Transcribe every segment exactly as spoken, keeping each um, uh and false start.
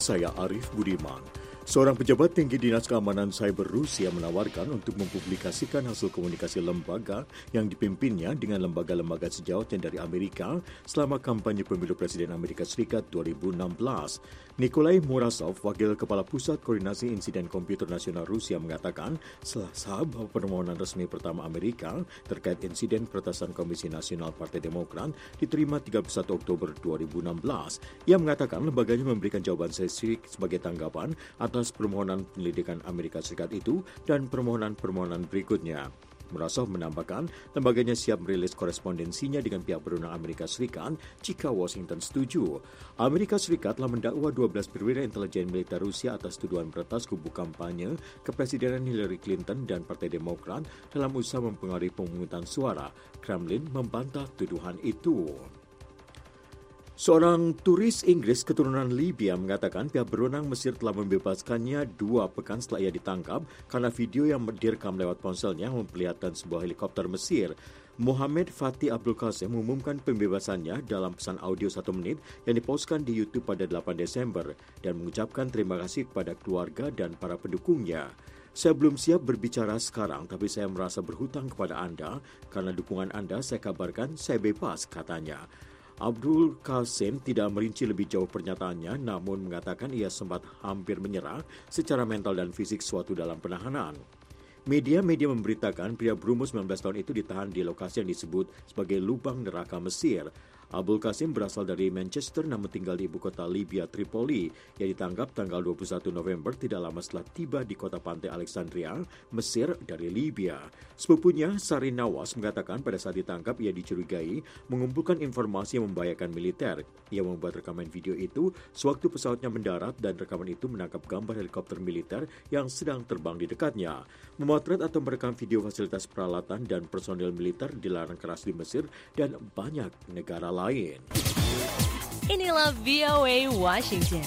Saya Arif Budiman. Seorang pejabat tinggi Dinas Keamanan Cyber Rusia menawarkan untuk mempublikasikan hasil komunikasi lembaga yang dipimpinnya dengan lembaga-lembaga sejawatnya dari Amerika selama kampanye pemilu Presiden Amerika Serikat dua ribu enam belas. Nikolai Murasov, Wakil Kepala Pusat Koordinasi Insiden Komputer Nasional Rusia mengatakan Selasa bahwa permohonan resmi pertama Amerika terkait insiden peretasan Komisi Nasional Partai Demokrat diterima tiga puluh satu Oktober dua ribu enam belas. Ia mengatakan lembaganya memberikan jawaban spesifik sebagai tanggapan atas permohonan penyelidikan Amerika Serikat itu dan permohonan-permohonan berikutnya. Murasov menambahkan, lembaganya siap merilis korespondensinya dengan pihak berwenang Amerika Serikat jika Washington setuju. Amerika Serikat telah mendakwa dua belas perwira intelijen militer Rusia atas tuduhan meretas kubu kampanye kepresidenan Hillary Clinton dan Partai Demokrat dalam usaha mempengaruhi pemungutan suara. Kremlin membantah tuduhan itu. Seorang turis Inggris keturunan Libya mengatakan pihak berwenang Mesir telah membebaskannya dua pekan setelah ia ditangkap karena video yang direkam lewat ponselnya memperlihatkan sebuah helikopter Mesir. Mohamed Fatih Abdul Qasim mengumumkan pembebasannya dalam pesan audio satu menit yang dipostkan di YouTube pada delapan Desember dan mengucapkan terima kasih kepada keluarga dan para pendukungnya. Saya belum siap berbicara sekarang, tapi saya merasa berhutang kepada Anda karena dukungan Anda saya kabarkan saya bebas, katanya. Abdul Qasim tidak merinci lebih jauh pernyataannya, namun mengatakan ia sempat hampir menyerah secara mental dan fisik suatu dalam penahanan. Media-media memberitakan pria berumur sembilan belas tahun itu ditahan di lokasi yang disebut sebagai lubang neraka Mesir. Abdul Qasim berasal dari Manchester namun tinggal di ibu kota Libya, Tripoli. Ia ditangkap tanggal dua puluh satu November tidak lama setelah tiba di kota pantai Alexandria, Mesir dari Libya. Sepupunya, Sarin Nawas, mengatakan pada saat ditangkap ia dicurigai mengumpulkan informasi yang membahayakan militer. Ia membuat rekaman video itu sewaktu pesawatnya mendarat dan rekaman itu menangkap gambar helikopter militer yang sedang terbang di dekatnya. Memotret atau merekam video fasilitas peralatan dan personil militer dilarang keras di Mesir dan banyak negara lain. lain. Inilah V O A Washington.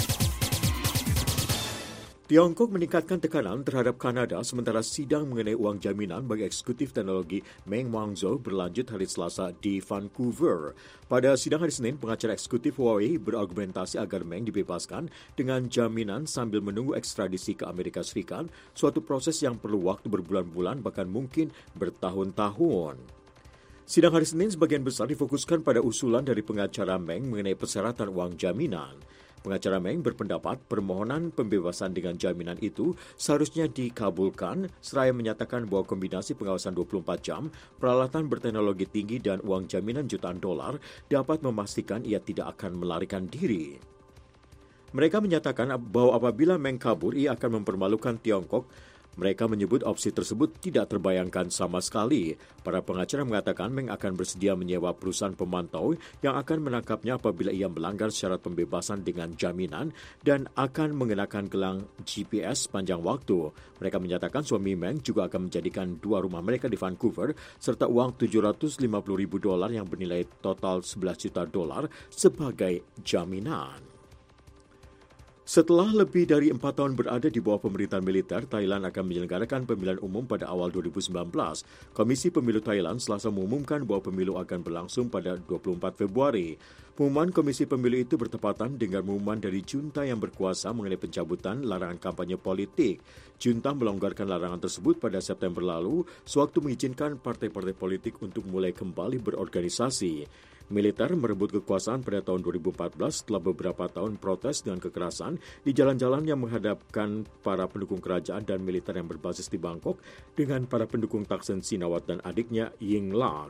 Tiongkok meningkatkan tekanan terhadap Kanada sementara sidang mengenai uang jaminan bagi eksekutif teknologi Meng Wanzhou berlanjut hari Selasa di Vancouver. Pada sidang hari Senin, pengacara eksekutif Huawei berargumentasi agar Meng dibebaskan dengan jaminan sambil menunggu ekstradisi ke Amerika Serikat, suatu proses yang perlu waktu berbulan-bulan bahkan mungkin bertahun-tahun. Sidang hari Senin sebagian besar difokuskan pada usulan dari pengacara Meng mengenai persyaratan uang jaminan. Pengacara Meng berpendapat permohonan pembebasan dengan jaminan itu seharusnya dikabulkan seraya menyatakan bahwa kombinasi pengawasan dua puluh empat jam, peralatan berteknologi tinggi dan uang jaminan jutaan dolar dapat memastikan ia tidak akan melarikan diri. Mereka menyatakan bahwa apabila Meng kabur, ia akan mempermalukan Tiongkok. Mereka menyebut opsi tersebut tidak terbayangkan sama sekali. Para pengacara mengatakan Meng akan bersedia menyewa perusahaan pemantau yang akan menangkapnya apabila ia melanggar syarat pembebasan dengan jaminan dan akan mengenakan gelang G P S sepanjang waktu. Mereka menyatakan suami Meng juga akan menjadikan dua rumah mereka di Vancouver serta uang tujuh ratus lima puluh ribu dolar yang bernilai total sebelas juta dolar sebagai jaminan. Setelah lebih dari empat tahun berada di bawah pemerintahan militer, Thailand akan menyelenggarakan pemilihan umum pada awal dua ribu sembilan belas. Komisi Pemilu Thailand Selasa mengumumkan bahwa pemilu akan berlangsung pada dua puluh empat Februari. Pengumuman Komisi Pemilu itu bertepatan dengan pengumuman dari junta yang berkuasa mengenai pencabutan larangan kampanye politik. Junta melonggarkan larangan tersebut pada September lalu, sewaktu mengizinkan partai-partai politik untuk mulai kembali berorganisasi. Militer merebut kekuasaan pada tahun dua ribu empat belas setelah beberapa tahun protes dengan kekerasan di jalan-jalan yang menghadapkan para pendukung kerajaan dan militer yang berbasis di Bangkok dengan para pendukung Thaksin Shinawatra dan adiknya Yingluck.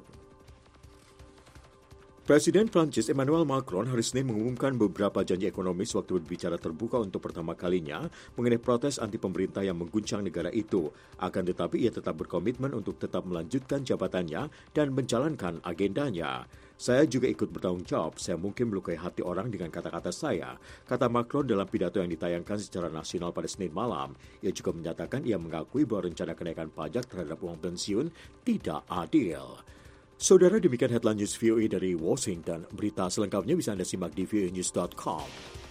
Presiden Prancis Emmanuel Macron hari Senin mengumumkan beberapa janji ekonomis waktu berbicara terbuka untuk pertama kalinya mengenai protes anti-pemerintah yang mengguncang negara itu. Akan tetapi ia tetap berkomitmen untuk tetap melanjutkan jabatannya dan menjalankan agendanya. Saya juga ikut bertanggung jawab, saya mungkin melukai hati orang dengan kata-kata saya, kata Macron dalam pidato yang ditayangkan secara nasional pada Senin malam. Ia juga menyatakan ia mengakui bahwa rencana kenaikan pajak terhadap uang pensiun tidak adil. Saudara, demikian headline news V O A dari Washington. Berita selengkapnya bisa Anda simak di v o a news dot com.